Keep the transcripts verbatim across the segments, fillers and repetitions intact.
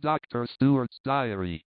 Doctor Stewart's diary.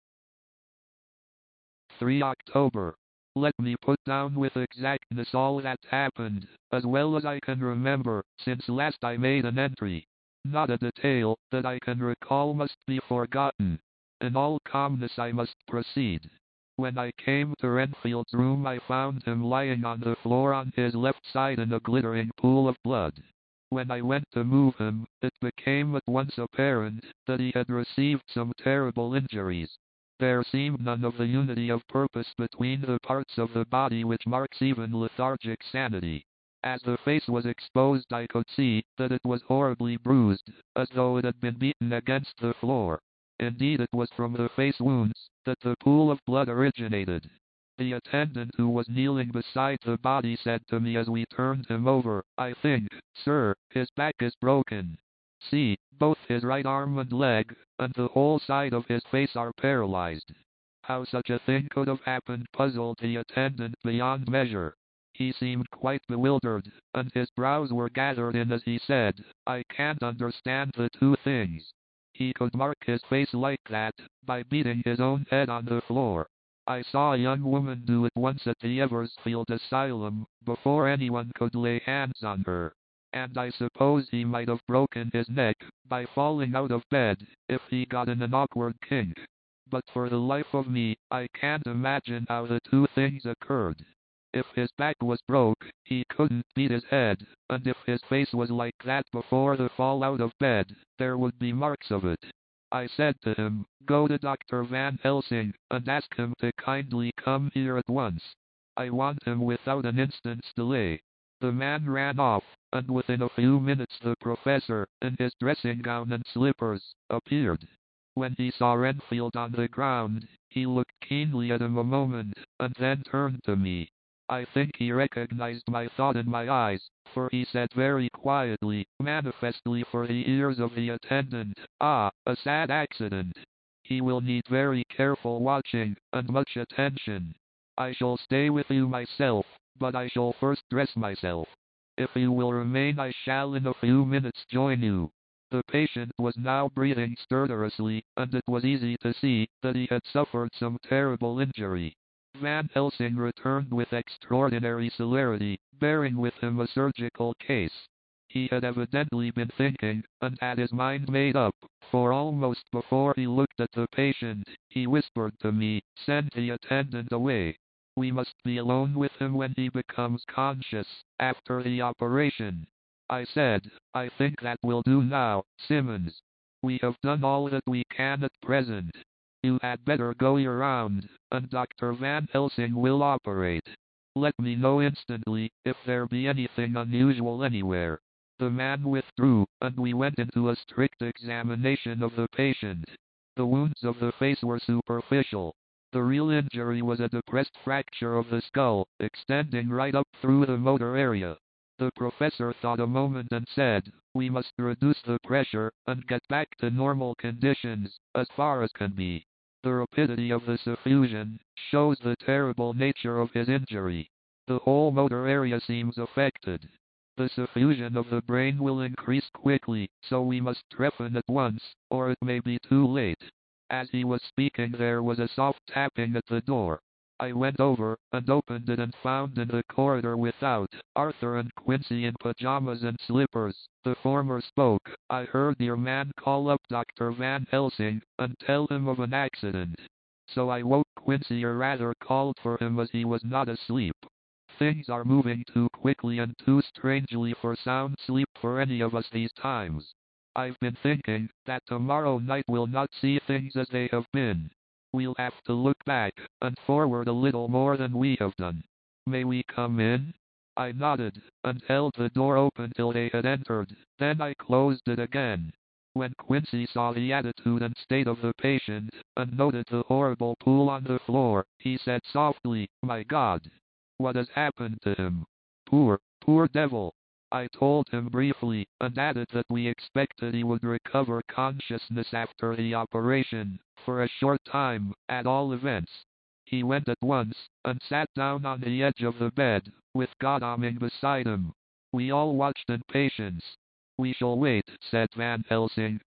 the third of October. Let me put down with exactness all that happened, as well as I can remember, since last I made an entry. Not a detail that I can recall must be forgotten. In all calmness I must proceed. When I came to Renfield's room I found him lying on the floor on his left side in a glittering pool of blood. When I went to move him, it became at once apparent that he had received some terrible injuries. There seemed none of the unity of purpose between the parts of the body which marks even lethargic sanity. As the face was exposed I could see that it was horribly bruised, as though it had been beaten against the floor. Indeed it was from the face wounds that the pool of blood originated. The attendant who was kneeling beside the body said to me as we turned him over, "I think, sir, his back is broken. See, both his right arm and leg, and the whole side of his face are paralyzed." How such a thing could have happened puzzled the attendant beyond measure. He seemed quite bewildered, and his brows were gathered in as he said, "I can't understand the two things. He could mark his face like that, by beating his own head on the floor. I saw a young woman do it once at the Eversfield Asylum, before anyone could lay hands on her. And I suppose he might have broken his neck, by falling out of bed, if he got in an awkward kink. But for the life of me, I can't imagine how the two things occurred. If his back was broke, he couldn't beat his head, and if his face was like that before the fall out of bed, there would be marks of it." I said to him, "Go to Doctor Van Helsing, and ask him to kindly come here at once. I want him without an instant's delay." The man ran off, and within a few minutes the professor, in his dressing gown and slippers, appeared. When he saw Renfield on the ground, he looked keenly at him a moment, and then turned to me. I think he recognized my thought in my eyes, for he said very quietly, manifestly for the ears of the attendant, "Ah, a sad accident. He will need very careful watching, and much attention. I shall stay with you myself, but I shall first dress myself. If you will remain I shall in a few minutes join you." The patient was now breathing stertorously, and it was easy to see that he had suffered some terrible injury. Van Helsing returned with extraordinary celerity, bearing with him a surgical case. He had evidently been thinking, and had his mind made up, for almost before he looked at the patient, he whispered to me, "Send the attendant away. We must be alone with him when he becomes conscious, after the operation." I said, "I think that will do now, Simmons. We have done all that we can at present. You had better go your round, and Doctor Van Helsing will operate. Let me know instantly, if there be anything unusual anywhere." The man withdrew, and we went into a strict examination of the patient. The wounds of the face were superficial. The real injury was a depressed fracture of the skull, extending right up through the motor area. The professor thought a moment and said, "We must reduce the pressure, and get back to normal conditions, as far as can be." The rapidity of the suffusion shows the terrible nature of his injury. The whole motor area seems affected. The suffusion of the brain will increase quickly, so we must trephine at once, or it may be too late. As he was speaking there was a soft tapping at the door. I went over, and opened it and found in the corridor without, Arthur and Quincy in pajamas and slippers. The former spoke, "I heard your man call up Doctor Van Helsing, and tell him of an accident. So I woke Quincy or rather called for him as he was not asleep. Things are moving too quickly and too strangely for sound sleep for any of us these times. I've been thinking that tomorrow night will not see things as they have been. We'll have to look back and forward a little more than we have done. May we come in?" I nodded, and held the door open till they had entered, then I closed it again. When Quincy saw the attitude and state of the patient, and noted the horrible pool on the floor, he said softly, "My God! What has happened to him? Poor, poor devil!" I told him briefly, and added that we expected he would recover consciousness after the operation, for a short time, at all events. He went at once, and sat down on the edge of the bed, with Godalming beside him. We all watched in patience. "We shall wait," said Van Helsing,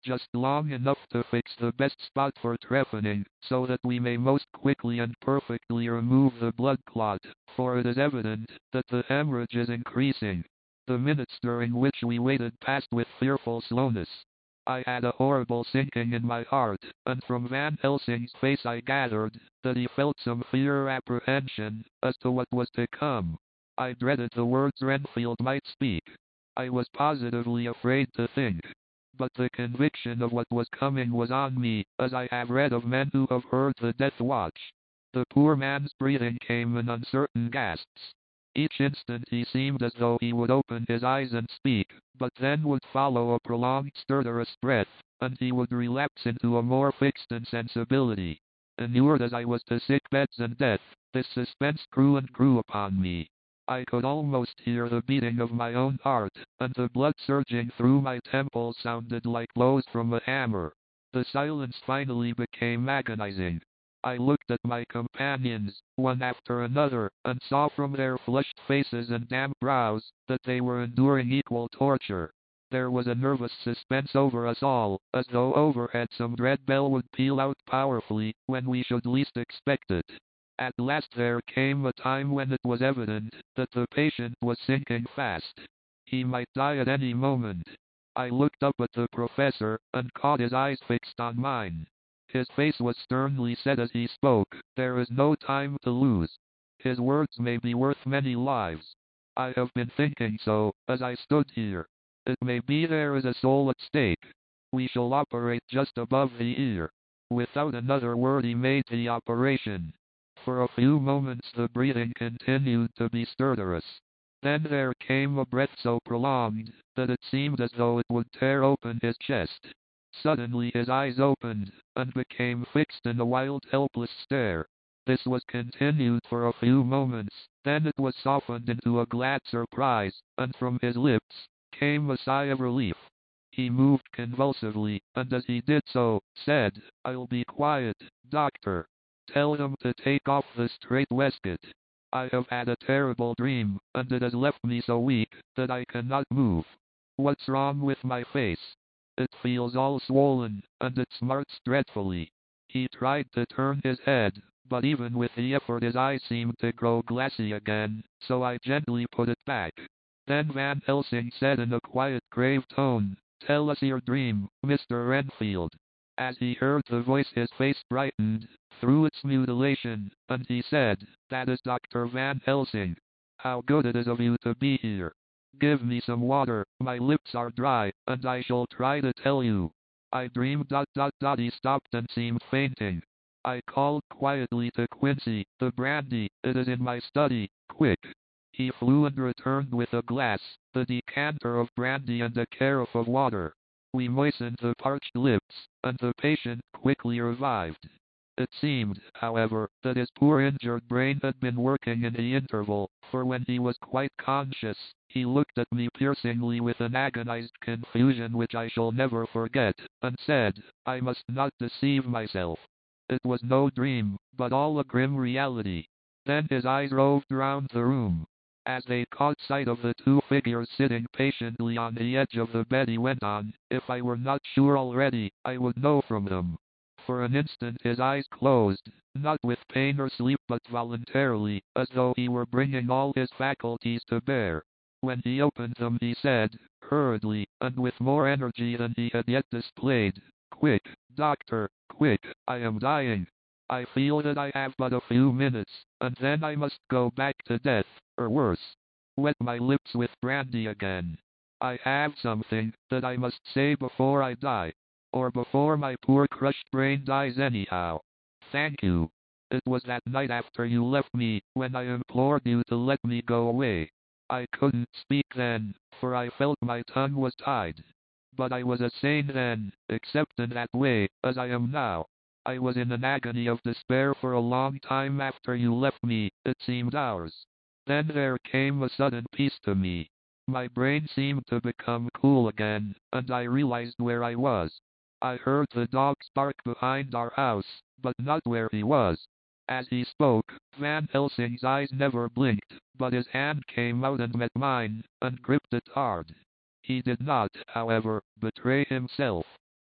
just long enough to fix the best spot for trephining, so that we may most quickly and perfectly remove the blood clot, for it is evident that the hemorrhage is increasing. The minutes during which we waited passed with fearful slowness. I had a horrible sinking in my heart, and from Van Helsing's face I gathered that he felt some fear or apprehension as to what was to come. I dreaded the words Renfield might speak. I was positively afraid to think. But the conviction of what was coming was on me, as I have read of men who have heard the death watch. The poor man's breathing came in uncertain gasps. Each instant he seemed as though he would open his eyes and speak, but then would follow a prolonged stertorous breath, and he would relapse into a more fixed insensibility. Inured as I was to sick beds and death, this suspense grew and grew upon me. I could almost hear the beating of my own heart, and the blood surging through my temples sounded like blows from a hammer. The silence finally became agonizing. I looked at my companions, one after another, and saw from their flushed faces and damp brows that they were enduring equal torture. There was a nervous suspense over us all, as though overhead some dread bell would peal out powerfully when we should least expect it. At last there came a time when it was evident that the patient was sinking fast. He might die at any moment. I looked up at the professor, and caught his eyes fixed on mine. His face was sternly set as he spoke. There is no time to lose. His words may be worth many lives. I have been thinking so, as I stood here. It may be there is a soul at stake. We shall operate just above the ear. Without another word he made the operation. For a few moments the breathing continued to be stertorous. Then there came a breath so prolonged that it seemed as though it would tear open his chest. Suddenly his eyes opened, and became fixed in a wild helpless stare. This was continued for a few moments, then it was softened into a glad surprise, and from his lips came a sigh of relief. He moved convulsively, and as he did so, said, "I'll be quiet, doctor. Tell them to take off the strait waistcoat. I have had a terrible dream, and it has left me so weak that I cannot move. What's wrong with my face? It feels all swollen, and it smarts dreadfully." He tried to turn his head, but even with the effort his eyes seemed to grow glassy again, so I gently put it back. Then Van Helsing said in a quiet, grave tone, "Tell us your dream, Mister Renfield." As he heard the voice his face brightened, through its mutilation, and he said, "That is Doctor Van Helsing. How good it is of you to be here. Give me some water, my lips are dry, and I shall try to tell you. I dreamed dot dot dot." He stopped and seemed fainting. I called quietly to Quincy, "The brandy, it is in my study, quick." He flew and returned with a glass, the decanter of brandy and a carafe of water. We moistened the parched lips, and the patient quickly revived. It seemed, however, that his poor injured brain had been working in the interval, for when he was quite conscious, he looked at me piercingly with an agonized confusion which I shall never forget, and said, "I must not deceive myself. It was no dream, but all a grim reality." Then his eyes roved round the room. As they caught sight of the two figures sitting patiently on the edge of the bed he went on, "If I were not sure already, I would know from them." For an instant his eyes closed, not with pain or sleep but voluntarily, as though he were bringing all his faculties to bear. When he opened them he said, hurriedly, and with more energy than he had yet displayed, "Quick, doctor, quick, I am dying. I feel that I have but a few minutes, and then I must go back to death, or worse. Wet my lips with brandy again. I have something that I must say before I die. Or before my poor crushed brain dies anyhow. Thank you. It was that night after you left me, when I implored you to let me go away. I couldn't speak then, for I felt my tongue was tied. But I was as sane then, except in that way, as I am now. I was in an agony of despair for a long time after you left me, it seemed hours. Then there came a sudden peace to me. My brain seemed to become cool again, and I realized where I was. I heard the dogs bark behind our house, but not where he was. As he spoke, Van Helsing's eyes never blinked, but his hand came out and met mine, and gripped it hard. He did not, however, betray himself.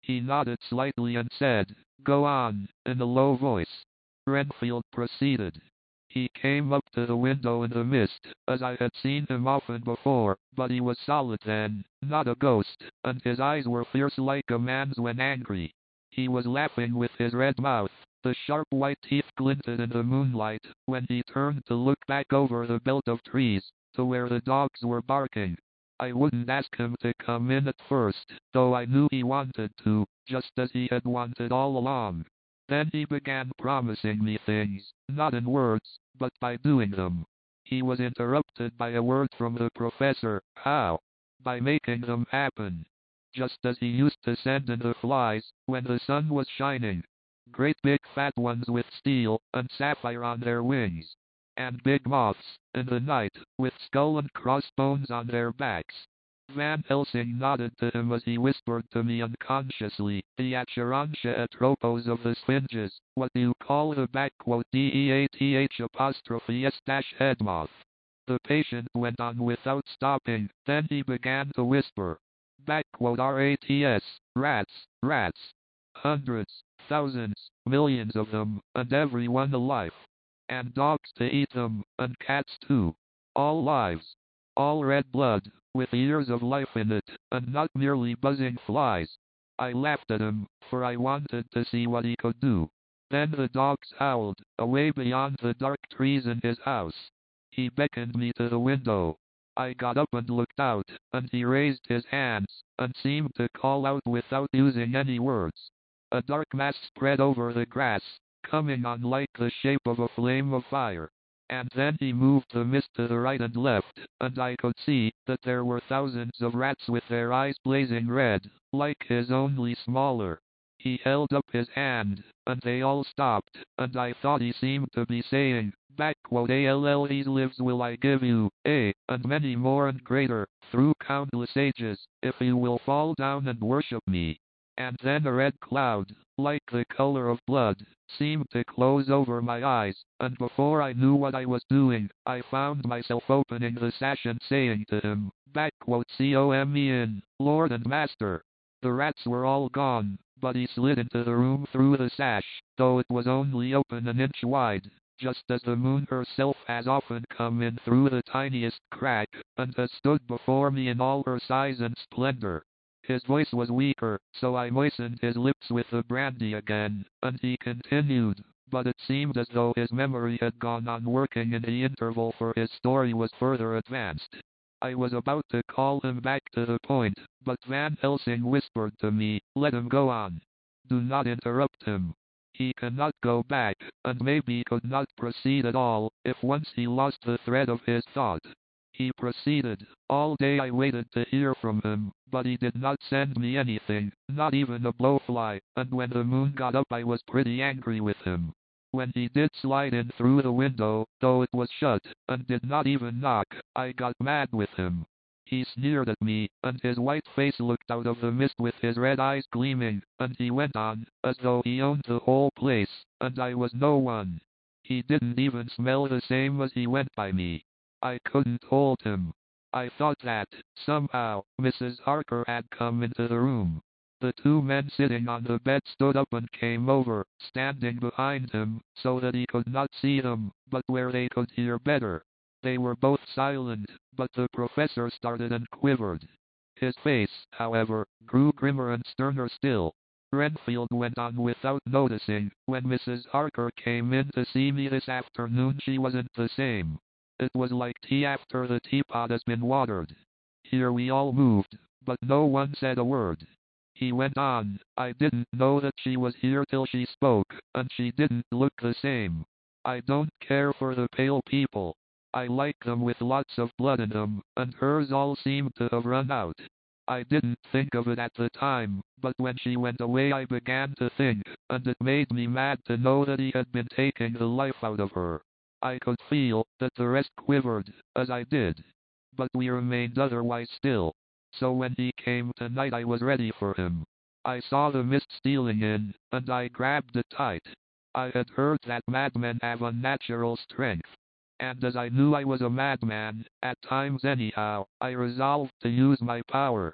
He nodded slightly and said, "Go on," in a low voice. Renfield proceeded. He came up to the window in the mist, as I had seen him often before, but he was solid then, not a ghost, and his eyes were fierce like a man's when angry. He was laughing with his red mouth. The sharp white teeth glinted in the moonlight when he turned to look back over the belt of trees, to where the dogs were barking. I wouldn't ask him to come in at first, though I knew he wanted to, just as he had wanted all along. Then he began promising me things, not in words, but by doing them. He was interrupted by a word from the professor. How? By making them happen. Just as he used to send in the flies, when the sun was shining. Great big fat ones with steel and sapphire on their wings. And big moths, in the night, with skull and crossbones on their backs. Van Helsing nodded to him as he whispered to me unconsciously, the Acherontia atropos of the Sphinges, what do you call the backquote death apostrophe s dash head moth? The patient went on without stopping, then he began to whisper. Backquote rats, rats, rats. Hundreds, thousands, millions of them, and every one alive. And dogs to eat them, and cats too. All lives. All red blood, with years of life in it, and not merely buzzing flies. I laughed at him, for I wanted to see what he could do. Then the dogs howled, away beyond the dark trees in his house. He beckoned me to the window. I got up and looked out, and he raised his hands, and seemed to call out without using any words. A dark mass spread over the grass, coming on like the shape of a flame of fire. And then he moved the mist to the right and left, and I could see that there were thousands of rats with their eyes blazing red, like his only smaller. He held up his hand, and they all stopped, and I thought he seemed to be saying, backquote all these lives will I give you, eh, and many more and greater, through countless ages, if you will fall down and worship me. And then a red cloud, like the color of blood, seemed to close over my eyes, and before I knew what I was doing, I found myself opening the sash and saying to him, backquote come in, Lord and Master. The rats were all gone, but he slid into the room through the sash, though it was only open an inch wide, just as the moon herself has often come in through the tiniest crack, and has stood before me in all her size and splendor. His voice was weaker, so I moistened his lips with the brandy again, and he continued, but it seemed as though his memory had gone on working in the interval, for his story was further advanced. I was about to call him back to the point, but Van Helsing whispered to me, let him go on. Do not interrupt him. He cannot go back, and maybe could not proceed at all, if once he lost the thread of his thought. He proceeded. All day I waited to hear from him, but he did not send me anything, not even a blowfly, and when the moon got up I was pretty angry with him. When he did slide in through the window, though it was shut, and did not even knock, I got mad with him. He sneered at me, and his white face looked out of the mist with his red eyes gleaming, and he went on, as though he owned the whole place, and I was no one. He didn't even smell the same as he went by me. I couldn't hold him. I thought that, somehow, Missus Harker had come into the room. The two men sitting on the bed stood up and came over, standing behind him, so that he could not see them, but where they could hear better. They were both silent, but the professor started and quivered. His face, however, grew grimmer and sterner still. Renfield went on without noticing, when Missus Harker came in to see me this afternoon she wasn't the same. It was like tea after the teapot has been watered. Here we all moved, but no one said a word. He went on, I didn't know that she was here till she spoke, and she didn't look the same. I don't care for the pale people. I like them with lots of blood in them, and hers all seemed to have run out. I didn't think of it at the time, but when she went away I began to think, and it made me mad to know that he had been taking the life out of her. I could feel that the rest quivered, as I did. But we remained otherwise still. So when he came tonight I was ready for him. I saw the mist stealing in, and I grabbed it tight. I had heard that madmen have unnatural strength. And as I knew I was a madman, at times anyhow, I resolved to use my power.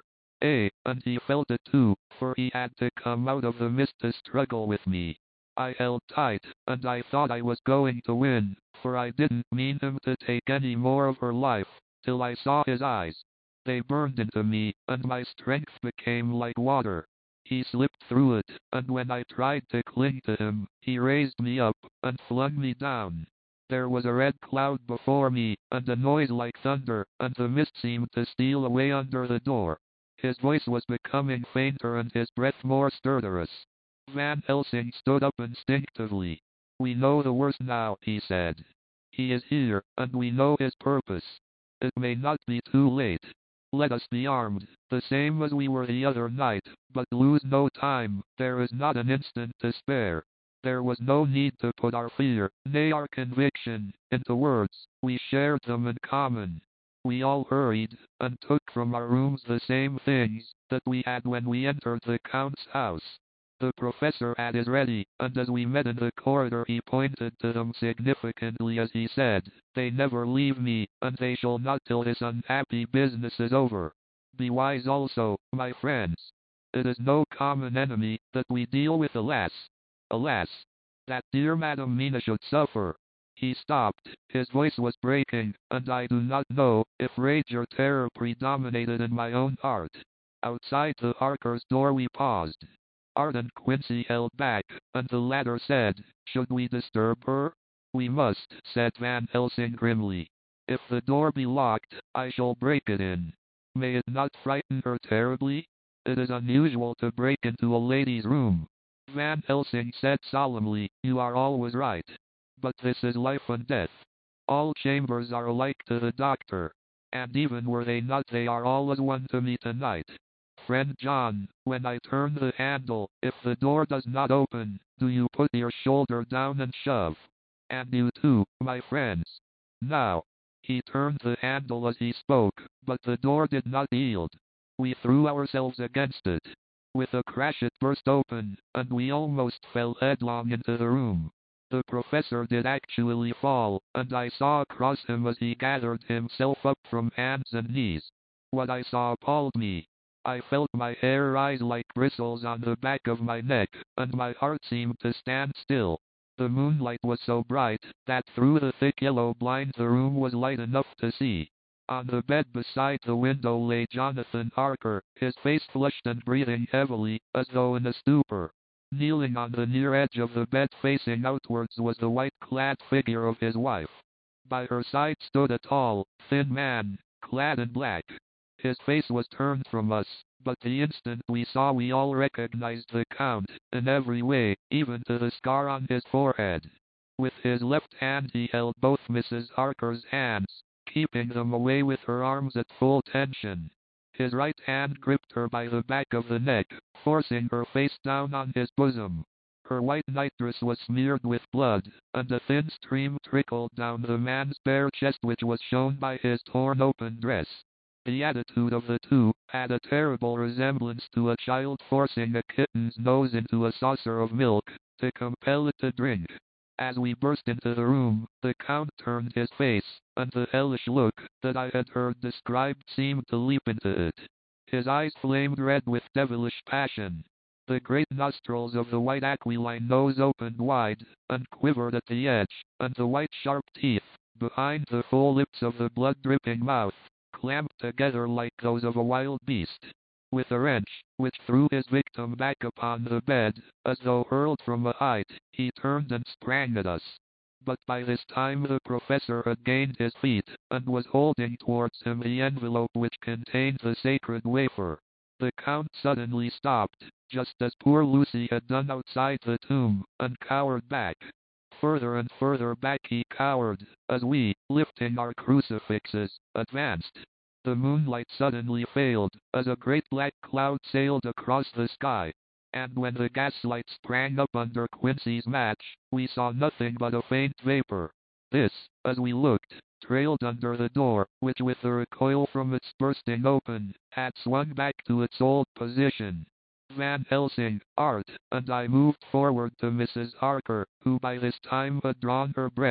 Eh, and he felt it too, for he had to come out of the mist to struggle with me. I held tight, and I thought I was going to win, for I didn't mean him to take any more of her life, till I saw his eyes. They burned into me, and my strength became like water. He slipped through it, and when I tried to cling to him, he raised me up, and flung me down. There was a red cloud before me, and a noise like thunder, and the mist seemed to steal away under the door. His voice was becoming fainter and his breath more stertorous. Van Helsing stood up instinctively. "We know the worst now," he said. "He is here, and we know his purpose. It may not be too late. Let us be armed, the same as we were the other night, but lose no time, there is not an instant to spare." There was no need to put our fear, nay our conviction, into words. We shared them in common. We all hurried, and took from our rooms the same things that we had when we entered the Count's house. The professor had his ready, and as we met in the corridor he pointed to them significantly as he said, "They never leave me, and they shall not till this unhappy business is over. Be wise also, my friends. It is no common enemy that we deal with, alas! Alas! That dear Madam Mina should suffer." He stopped, his voice was breaking, and I do not know if rage or terror predominated in my own heart. Outside the Harkers' door we paused. Art and Quincy held back, and the latter said, "Should we disturb her?" "We must," said Van Helsing grimly. "If the door be locked, I shall break it in. May it not frighten her terribly? It is unusual to break into a lady's room." Van Helsing said solemnly, "You are always right. But this is life and death. All chambers are alike to the doctor. And even were they not, they are all as one to me tonight. Friend John, when I turn the handle, if the door does not open, do you put your shoulder down and shove. And you too, my friends. Now." He turned the handle as he spoke, but the door did not yield. We threw ourselves against it. With a crash it burst open, and we almost fell headlong into the room. The professor did actually fall, and I saw across him as he gathered himself up from hands and knees. What I saw appalled me. I felt my hair rise like bristles on the back of my neck, and my heart seemed to stand still. The moonlight was so bright, that through the thick yellow blinds the room was light enough to see. On the bed beside the window lay Jonathan Harker, his face flushed and breathing heavily, as though in a stupor. Kneeling on the near edge of the bed facing outwards was the white-clad figure of his wife. By her side stood a tall, thin man, clad in black. His face was turned from us, but the instant we saw we all recognized the Count, in every way, even to the scar on his forehead. With his left hand he held both Missus Harker's hands, keeping them away with her arms at full tension. His right hand gripped her by the back of the neck, forcing her face down on his bosom. Her white nightdress was smeared with blood, and a thin stream trickled down the man's bare chest which was shown by his torn open dress. The attitude of the two had a terrible resemblance to a child forcing a kitten's nose into a saucer of milk, to compel it to drink. As we burst into the room, the Count turned his face, and the hellish look that I had heard described seemed to leap into it. His eyes flamed red with devilish passion. The great nostrils of the white aquiline nose opened wide, and quivered at the edge, and the white sharp teeth, behind the full lips of the blood-dripping mouth, clamped together like those of a wild beast. With a wrench, which threw his victim back upon the bed, as though hurled from a height, he turned and sprang at us. But by this time the professor had gained his feet, and was holding towards him the envelope which contained the sacred wafer. The Count suddenly stopped, just as poor Lucy had done outside the tomb, and cowered back. Further and further back he cowered, as we, lifting our crucifixes, advanced. The moonlight suddenly failed, as a great black cloud sailed across the sky. And when the gaslight sprang up under Quincy's match, we saw nothing but a faint vapor. This, as we looked, trailed under the door, which with the recoil from its bursting open, had swung back to its old position. Van Helsing, Art, and I moved forward to Missus Harker, who by this time had drawn her breath,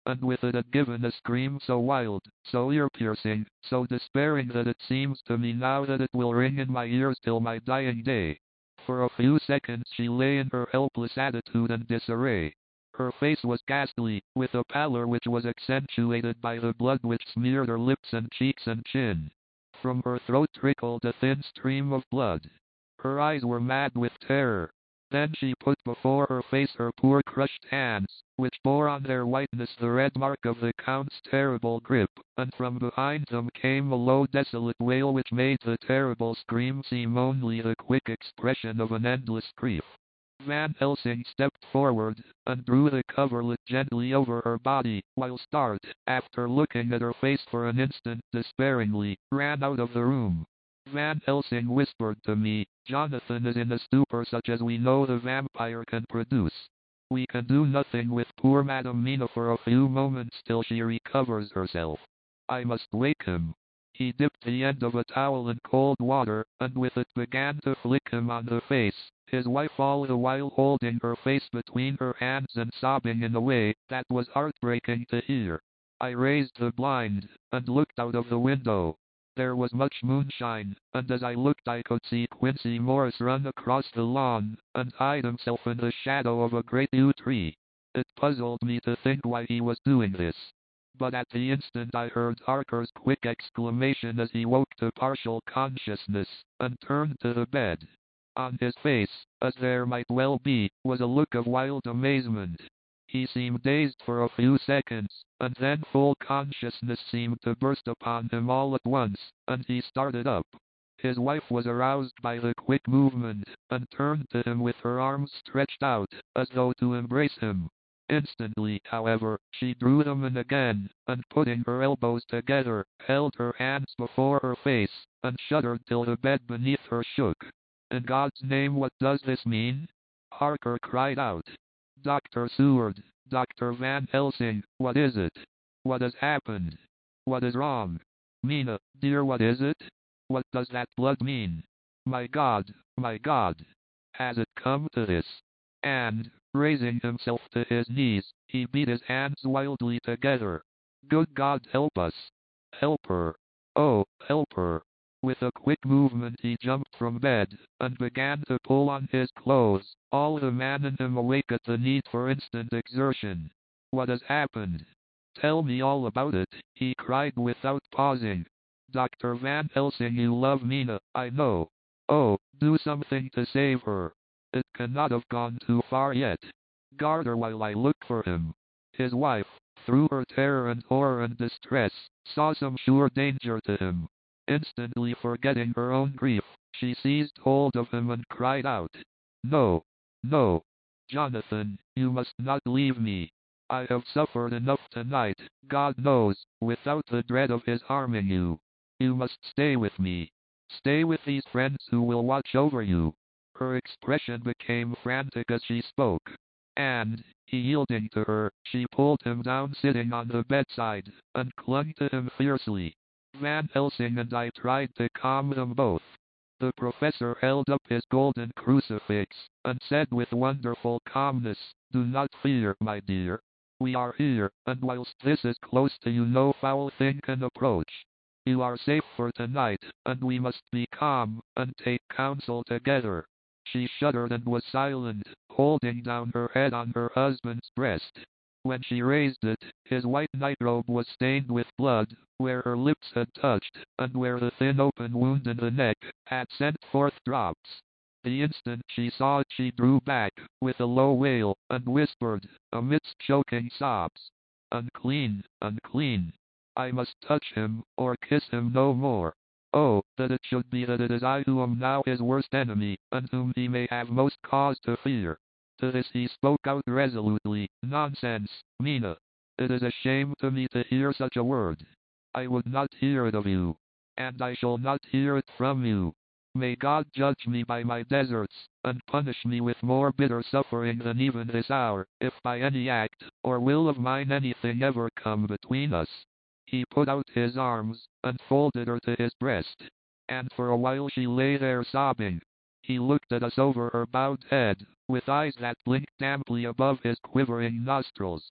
and with it had given a scream so wild, so ear-piercing, so despairing that it seems to me now that it will ring in my ears till my dying day. For a few seconds she lay in her helpless attitude and disarray. Her face was ghastly, with a pallor which was accentuated by the blood which smeared her lips and cheeks and chin. From her throat trickled a thin stream of blood. Her eyes were mad with terror. Then she put before her face her poor crushed hands, which bore on their whiteness the red mark of the Count's terrible grip, and from behind them came a low desolate wail which made the terrible scream seem only the quick expression of an endless grief. Van Helsing stepped forward, and drew the coverlet gently over her body, whilst Art, after looking at her face for an instant despairingly, ran out of the room. Van Helsing whispered to me, "Jonathan is in a stupor such as we know the vampire can produce. We can do nothing with poor Madam Mina for a few moments till she recovers herself. I must wake him." He dipped the end of a towel in cold water, and with it began to flick him on the face, his wife all the while holding her face between her hands and sobbing in a way that was heartbreaking to hear. I raised the blind, and looked out of the window. There was much moonshine, and as I looked I could see Quincy Morris run across the lawn, and hide himself in the shadow of a great yew tree. It puzzled me to think why he was doing this. But at the instant I heard Harker's quick exclamation as he woke to partial consciousness, and turned to the bed. On his face, as there might well be, was a look of wild amazement. He seemed dazed for a few seconds, and then full consciousness seemed to burst upon him all at once, and he started up. His wife was aroused by the quick movement, and turned to him with her arms stretched out, as though to embrace him. Instantly, however, she drew them in again, and putting her elbows together, held her hands before her face, and shuddered till the bed beneath her shook. "In God's name, what does this mean?" Harker cried out. "Doctor Seward, Doctor Van Helsing, what is it? What has happened? What is wrong? Mina, dear, what is it? What does that blood mean? My God, my God, has it come to this?" And, raising himself to his knees, he beat his hands wildly together. "Good God, help us! Help her! Oh, help her!" With a quick movement he jumped from bed, and began to pull on his clothes, all the man in him awake at the need for instant exertion. "What has happened? Tell me all about it," he cried without pausing. "Doctor Van Helsing, you love Mina, I know. Oh, do something to save her. It cannot have gone too far yet. Guard her while I look for him." His wife, through her terror and horror and distress, saw some sure danger to him. Instantly forgetting her own grief, she seized hold of him and cried out, "No, no, Jonathan, you must not leave me. I have suffered enough tonight, God knows, without the dread of his harming you. You must stay with me. Stay with these friends who will watch over you." Her expression became frantic as she spoke, and, yielding to her, she pulled him down sitting on the bedside, and clung to him fiercely. Van Helsing and I tried to calm them both. The professor held up his golden crucifix, and said with wonderful calmness, "Do not fear, my dear. We are here, and whilst this is close to you no foul thing can approach. You are safe for tonight, and we must be calm, and take counsel together." She shuddered and was silent, holding down her head on her husband's breast. When she raised it, his white nightrobe was stained with blood, where her lips had touched, and where the thin open wound in the neck had sent forth drops. The instant she saw it she drew back, with a low wail, and whispered, amidst choking sobs, "Unclean, unclean. I must touch him, or kiss him no more. Oh, that it should be that it is I who am now his worst enemy, and whom he may have most cause to fear." To this he spoke out resolutely, "Nonsense, Mina. It is a shame to me to hear such a word. I would not hear it of you. And I shall not hear it from you. May God judge me by my deserts, and punish me with more bitter suffering than even this hour, if by any act, or will of mine anything ever come between us." He put out his arms, and folded her to his breast. And for a while she lay there sobbing. He looked at us over her bowed head, with eyes that blinked damply above his quivering nostrils.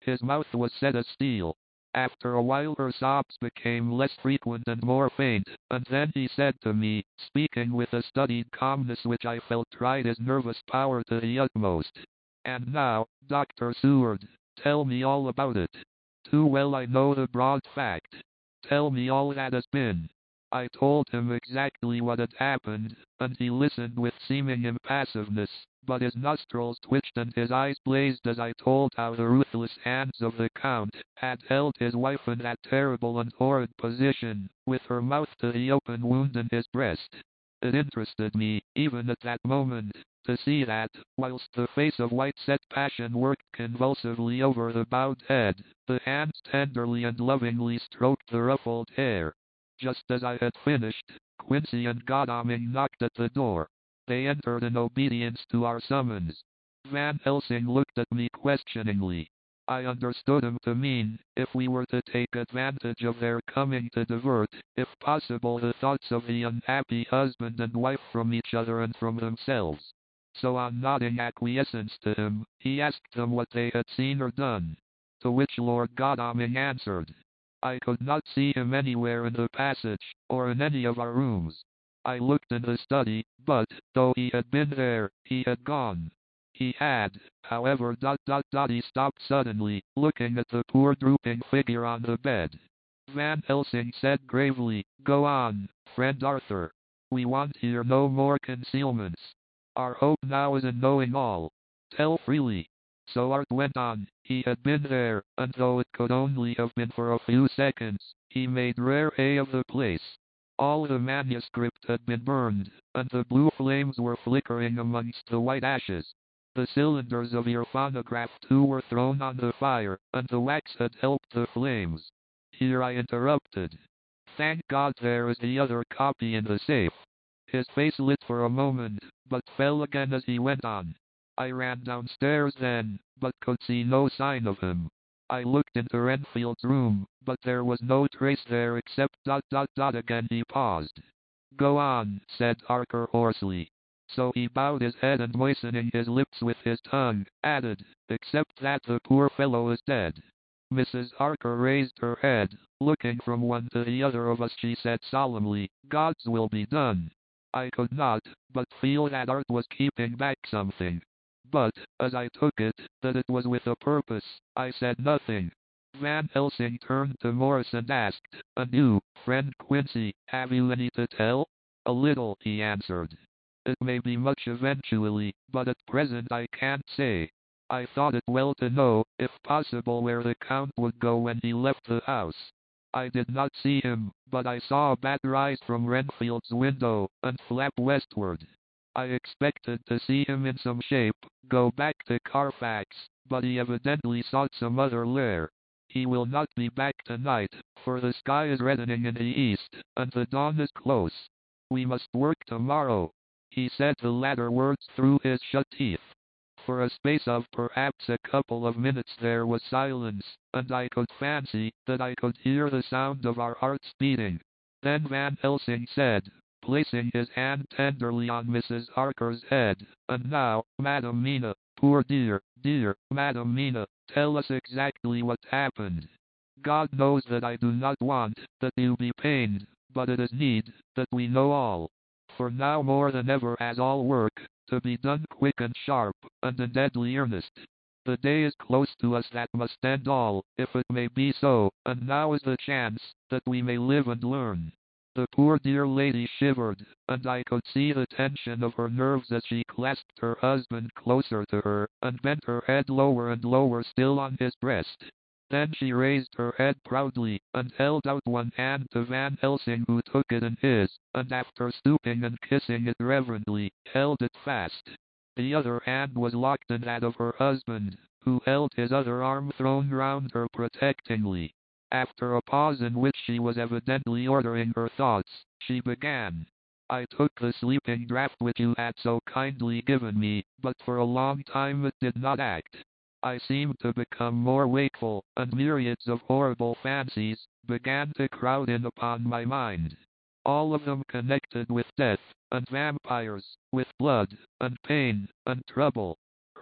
His mouth was set as steel. After a while her sobs became less frequent and more faint, and then he said to me, speaking with a studied calmness which I felt tried his nervous power to the utmost. "And now, Doctor Seward, tell me all about it. Too well I know the broad fact. Tell me all that has been." I told him exactly what had happened, and he listened with seeming impassiveness, but his nostrils twitched and his eyes blazed as I told how the ruthless hands of the Count had held his wife in that terrible and horrid position, with her mouth to the open wound in his breast. It interested me, even at that moment, to see that, whilst the face of white-set passion worked convulsively over the bowed head, the hands tenderly and lovingly stroked the ruffled hair. Just as I had finished, Quincy and Godalming knocked at the door. They entered in obedience to our summons. Van Helsing looked at me questioningly. I understood him to mean, if we were to take advantage of their coming to divert, if possible, the thoughts of the unhappy husband and wife from each other and from themselves. So on nodding acquiescence to him, he asked them what they had seen or done. To which Lord Godalming answered, "I could not see him anywhere in the passage, or in any of our rooms. I looked in the study, but, though he had been there, he had gone. He had, however, dot dot dot he stopped suddenly, looking at the poor drooping figure on the bed. Van Helsing said gravely, "Go on, friend Arthur. We want here no more concealments. Our hope now is in knowing all. Tell freely." So Art went on. He had been there, and though it could only have been for a few seconds, he made rare hay of the place. All the manuscript had been burned, and the blue flames were flickering amongst the white ashes. The cylinders of your phonograph too were thrown on the fire, and the wax had helped the flames. Here I interrupted. "Thank God there is the other copy in the safe." His face lit for a moment, but fell again as he went on. I ran downstairs then, but could see no sign of him. I looked into Renfield's room, but there was no trace there except dot dot dot again he paused. "Go on," said Harker hoarsely. So he bowed his head and moistening his lips with his tongue, added, "Except that the poor fellow is dead." Missus Harker raised her head. Looking from one to the other of us she said solemnly, "God's will be done." I could not but feel that Art was keeping back something. But, as I took it, that it was with a purpose, I said nothing. Van Helsing turned to Morris and asked, "And you, friend Quincy, have you any to tell?" "A little," he answered. "It may be much eventually, but at present I can't say. I thought it well to know, if possible, where the Count would go when he left the house. I did not see him, but I saw a bat rise from Renfield's window, and flap westward. I expected to see him in some shape, go back to Carfax, but he evidently sought some other lair. He will not be back tonight, for the sky is reddening in the east, and the dawn is close. We must work tomorrow." He said the latter words through his shut teeth. For a space of perhaps a couple of minutes there was silence, and I could fancy that I could hear the sound of our hearts beating. Then Van Helsing said, placing his hand tenderly on Missus Harker's head, "And now, Madam Mina, poor dear, dear, Madam Mina, tell us exactly what happened. God knows that I do not want that you be pained, but it is need that we know all. For now more than ever has all work to be done quick and sharp, and in deadly earnest. The day is close to us that must end all, if it may be so, and now is the chance that we may live and learn." The poor dear lady shivered, and I could see the tension of her nerves as she clasped her husband closer to her, and bent her head lower and lower still on his breast. Then she raised her head proudly, and held out one hand to Van Helsing, who took it in his, and after stooping and kissing it reverently, held it fast. The other hand was locked in that of her husband, who held his other arm thrown round her protectingly. After a pause in which she was evidently ordering her thoughts, she began. "I took the sleeping draught which you had so kindly given me, but for a long time it did not act. I seemed to become more wakeful, and myriads of horrible fancies began to crowd in upon my mind. All of them connected with death, and vampires, with blood, and pain, and trouble."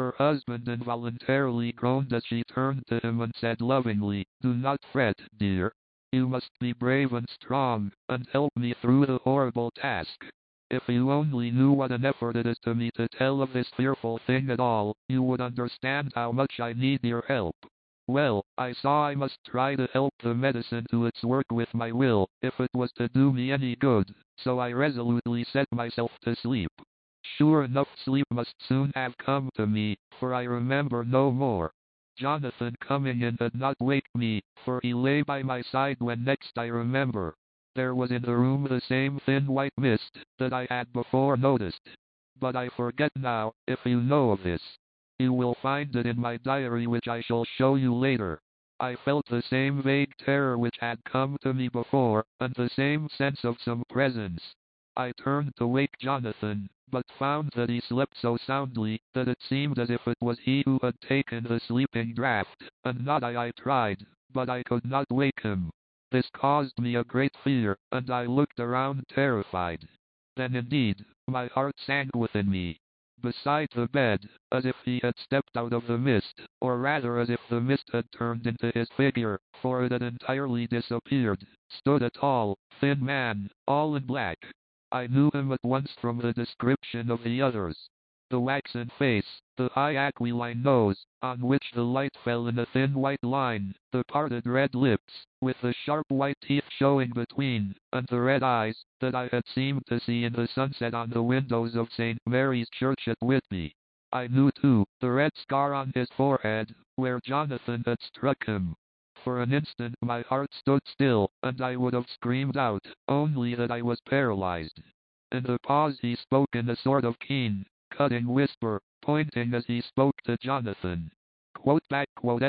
Her husband involuntarily groaned as she turned to him and said lovingly, "Do not fret, dear. You must be brave and strong, and help me through the horrible task. If you only knew what an effort it is to me to tell of this fearful thing at all, you would understand how much I need your help." Well, I saw I must try to help the medicine to its work with my will, if it was to do me any good, so I resolutely set myself to sleep. Sure enough, sleep must soon have come to me, for I remember no more. Jonathan coming in had not waked me, for he lay by my side when next I remember. There was in the room the same thin white mist that I had before noticed. But I forget now, if you know of this. You will find it in my diary, which I shall show you later. I felt the same vague terror which had come to me before, and the same sense of some presence. I turned to wake Jonathan, but found that he slept so soundly that it seemed as if it was he who had taken the sleeping draught, and not I. I tried, but I could not wake him. This caused me a great fear, and I looked around terrified. Then indeed, my heart sank within me. Beside the bed, as if he had stepped out of the mist, or rather as if the mist had turned into his figure, for it had entirely disappeared, stood a tall, thin man, all in black. I knew him at once from the description of the others. The waxen face, the high aquiline nose, on which the light fell in a thin white line, the parted red lips, with the sharp white teeth showing between, and the red eyes, that I had seemed to see in the sunset on the windows of Saint Mary's Church at Whitby. I knew, too, the red scar on his forehead, where Jonathan had struck him. For an instant my heart stood still, and I would have screamed out, only that I was paralyzed. In the pause he spoke in a sort of keen, cutting whisper, pointing as he spoke to Jonathan. Quote back, quote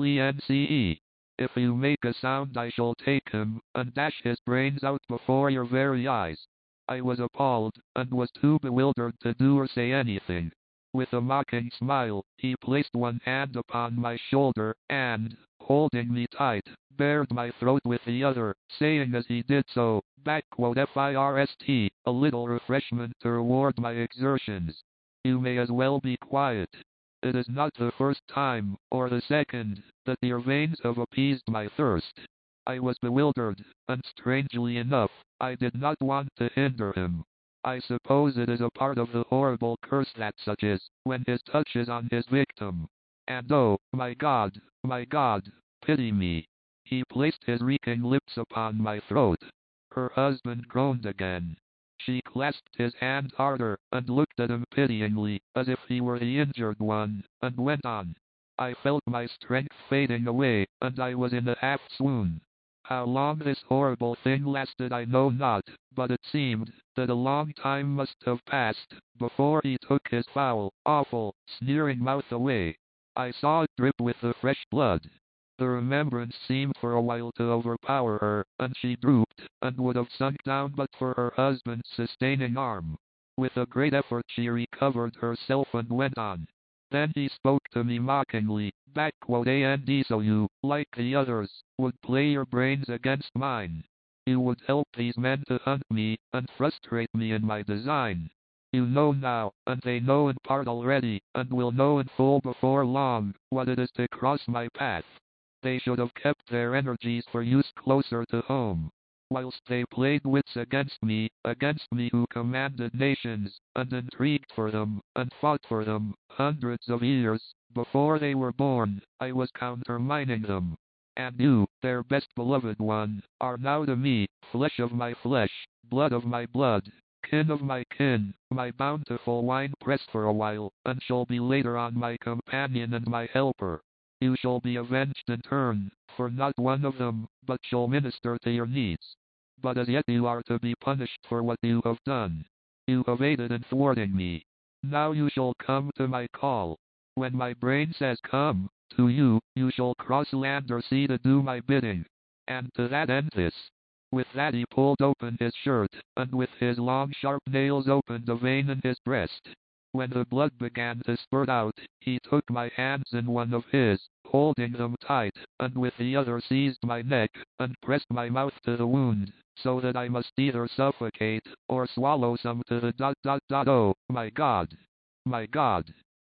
silence. If you make a sound I shall take him, and dash his brains out before your very eyes. I was appalled, and was too bewildered to do or say anything. With a mocking smile, he placed one hand upon my shoulder, and, holding me tight, bared my throat with the other, saying as he did so, back quote first, a little refreshment to reward my exertions. You may as well be quiet. It is not the first time, or the second, that your veins have appeased my thirst. I was bewildered, and strangely enough, I did not want to hinder him. I suppose it is a part of the horrible curse that such is, when his touch is on his victim. And oh, my God, my God, pity me. He placed his reeking lips upon my throat. Her husband groaned again. She clasped his hand harder, and looked at him pityingly, as if he were the injured one, and went on. I felt my strength fading away, and I was in a half-swoon. How long this horrible thing lasted I know not, but it seemed that a long time must have passed before he took his foul, awful, sneering mouth away. I saw it drip with the fresh blood. The remembrance seemed for a while to overpower her, and she drooped, and would have sunk down but for her husband's sustaining arm. With a great effort she recovered herself and went on. Then he spoke to me mockingly, back quote and so you, like the others, would play your brains against mine. You would help these men to hunt me, and frustrate me in my design. You know now, and they know in part already, and will know in full before long, what it is to cross my path. They should have kept their energies for use closer to home. Whilst they played wits against me, against me who commanded nations, and intrigued for them, and fought for them, hundreds of years, before they were born, I was countermining them. And you, their best beloved one, are now to me, flesh of my flesh, blood of my blood, kin of my kin, my bountiful wine press for a while, and shall be later on my companion and my helper. You shall be avenged in turn, for not one of them, but shall minister to your needs. But as yet you are to be punished for what you have done. You have aided in thwarting me. Now you shall come to my call. When my brain says come, to you, you shall cross land or sea to do my bidding. And to that end this. With that he pulled open his shirt, and with his long sharp nails opened a vein in his breast. When the blood began to spurt out, he took my hands in one of his, holding them tight, and with the other seized my neck, and pressed my mouth to the wound, so that I must either suffocate, or swallow some to the dot dot dot oh, my God! My God!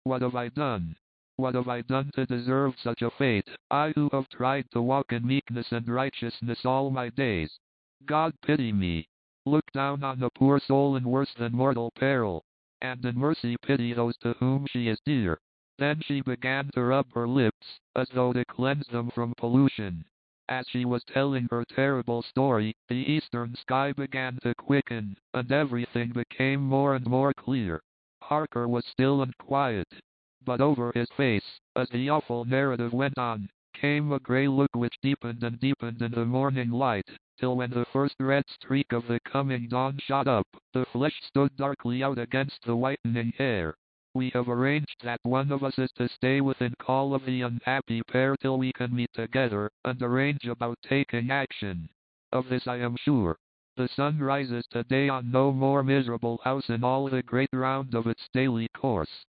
What have I done? What have I done to deserve such a fate, I who have tried to walk in meekness and righteousness all my days? God pity me. Look down on the poor soul in worse than mortal peril, and in mercy pity those to whom she is dear. Then she began to rub her lips, as though to cleanse them from pollution. As she was telling her terrible story, the eastern sky began to quicken, and everything became more and more clear. Harker was still and quiet, but over his face, as the awful narrative went on, came a grey look which deepened and deepened in the morning light, till when the first red streak of the coming dawn shot up, the flesh stood darkly out against the whitening hair. We have arranged that one of us is to stay within call of the unhappy pair till we can meet together, and arrange about taking action. Of this I am sure. The sun rises today on no more miserable house in all the great round of its daily course.